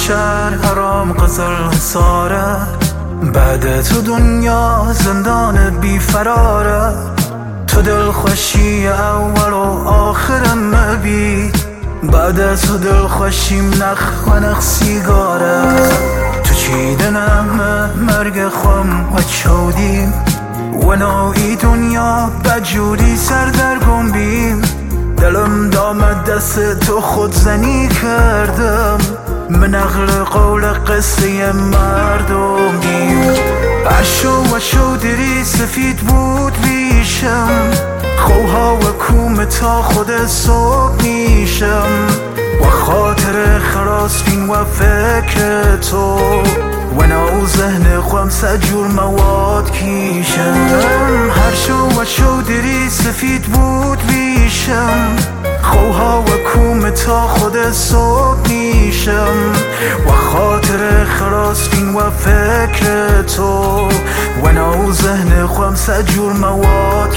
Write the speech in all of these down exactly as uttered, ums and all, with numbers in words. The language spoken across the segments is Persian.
شهر حرام قزل حساره، بعد تو دنیا زندان بی فراره. تو دل خوشی اول و آخرم مبی، بعد تو دل خوشیم نخ و نخ سیگاره. تو چیدنم مرگ خم و چودیم و نوعی دنیا بجوری سردرگم بیم. دلم دامد دست تو خود زنی کردم، من نقل قول قصه مردم دیم. عشو و شودری سفید بود ریشم، خوها و کوم تا خود صبح میشم. و خاطر خلاص بین و فکر تو و نو ذهن خم سجور مواد کیشم. هر شو و شودری سفید بود ریشم، خوها و کوم تا خود صبح میشم. و خاطر خلاص بین و فکر تو و نو ذهن خم سجور مواد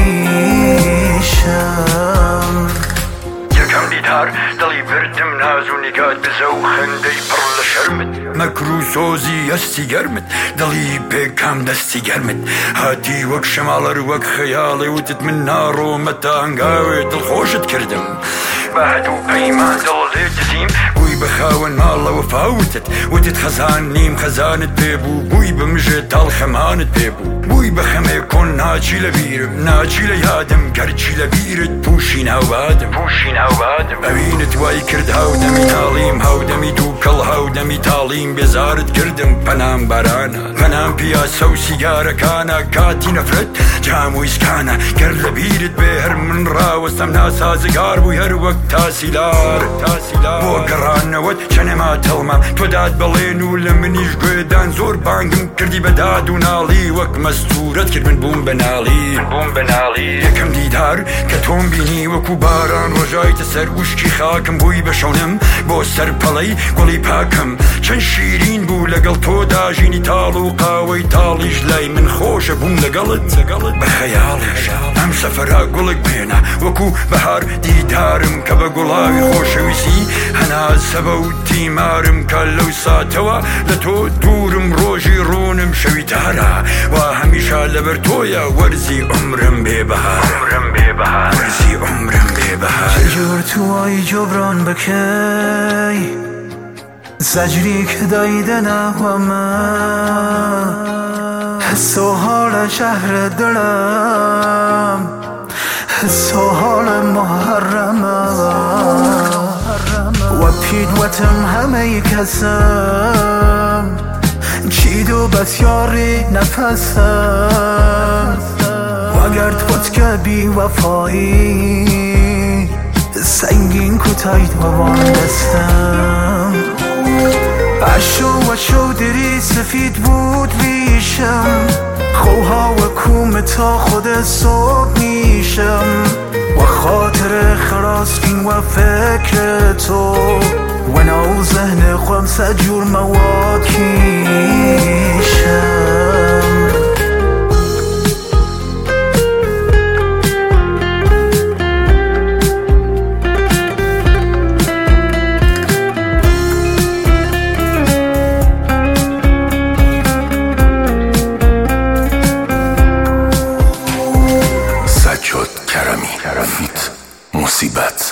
کیشم. یکم دیدار دلی بردم ناز و نگات بزو خندی پر لشرمت، مکرو سوزی استی گرمت دلی بکم دستی گرمت. هاتی وک شمالر وک خیالی وتت من نارو متا هنگاوی دل خوشت کردم. بعد و پیمان دل تزیم بوی بخاون مالا و فاوتت وتت خزان نیم خزانت ببو، بوی بمجد دل خمانت ببو. بوی بخمه کن ناچی لبیرم ناچی لیادم گرچی لبیرت پوشین او بادم پوشین او بادم. اوینت وای کرد هاودمی تالیم هاودمی دوکل هاودمی تالیم بزارت کردم پنام بارانا پنام پیاسا و سیگاره کانا کاتی نفرت جام و اسکانا گر لبیرت به هر من راوستم ناسازگار بوی هر وقت تاسیلار بو گرانوت چنه ما تلما تو داد بلین و لمنیش گویدان زور بانگم کردی بداد و نالی وک مستورت کرد من بوم بنالی بوم بنالی. یکم دیدار که توم بینی وکو باران روژایت سر وشکی خاکم بوی بشونم بو سر پلی گلی پاکم. چند شیرین بو لگل تو داجینی تال و قاوی تالیش لای من خوش بوم لگلت بخیالش هم سفرها گلک بینا وکو بهار دیدارم که به گلاوی خوشویسی هناز سبا و تیمارم که لو ساتوا لتو دورم روژی رونم شوی دارا و همیشه لبر تویا ورزی عمرم بی بهار ورزی عمرم بی بهار. چجور تو آی جبران بکی زجری که دایده نهوامه، حس و حال شهر دلم حس و حال محرمه. و پید وتم همه کسم چید و بسیاری نفسم. و اگر توت که بی وفایی سنگین کتایت و واندستم. عشو و شودری سفید بود ریشم، خوها و کوم تا خود صبح میشم. و خاطر خلاص بین و فکر تو و نو ذهن خم سجور مواد کیشم. کرمی فیت مصیبت.